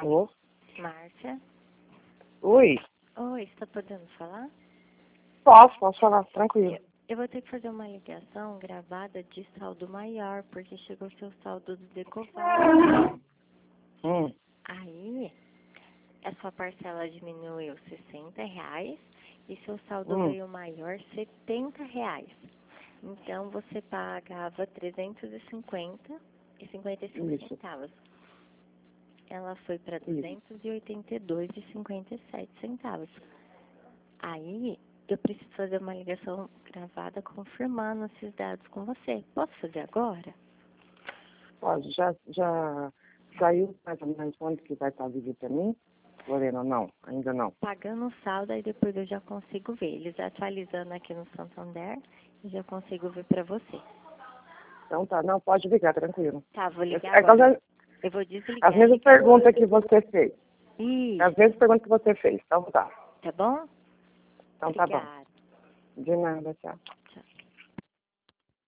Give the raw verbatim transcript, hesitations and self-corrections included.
Alô? Márcia? Oi? Oi, você tá podendo falar? Posso, posso falar, tranquilo. Eu, eu vou ter que fazer uma ligação gravada de saldo maior, porque chegou seu saldo do Decovar. Hum, Aí, a sua parcela diminuiu sessenta reais e seu saldo hum, veio maior setenta reais. Então, você pagava trezentos e cinquenta e cinquenta e cinco isso, centavos. Ela foi para isso. duzentos e oitenta e dois e cinquenta e sete centavos. Aí, eu preciso fazer uma ligação gravada confirmando esses dados com você. Posso fazer agora? Pode, já, já saiu mais ou menos quanto que vai estar vivo pra mim? Lorena, não, ainda não. Pagando o saldo, aí depois eu já consigo ver. Eles atualizando aqui no Santander, eu já consigo ver para você. Então tá, não, pode ligar, tranquilo. Tá, vou ligar É, agora. as, Eu vou desligar. as mesmas perguntas que você fez. As Isso, mesmas perguntas que você fez, então tá. tá bom? Então tá bom. Obrigada. De nada, tchau. Tchau.